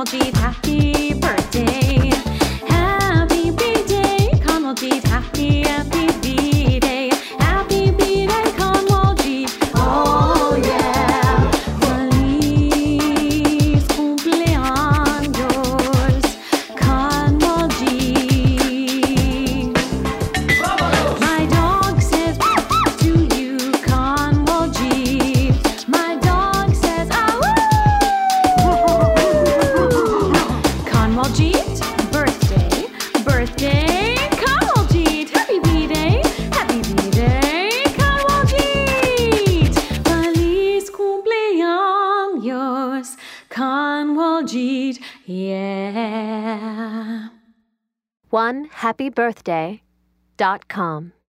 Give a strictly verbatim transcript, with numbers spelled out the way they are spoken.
Kanwaljit, happy birthday. Happy B-Day, Kanwaljit, happy, happy B-Day. Happy B-Day, Kanwaljit, oh yeah. Feliz cumpleaños, Kanwaljit. My dog says to you, Kanwaljit. My dog says, ah Kanwaljit, birthday, birthday, Kanwaljit. Happy B-Day, happy B-Day, Kanwaljit. Feliz cumpleaños, Kanwaljit, yeah. one happy birthday dot com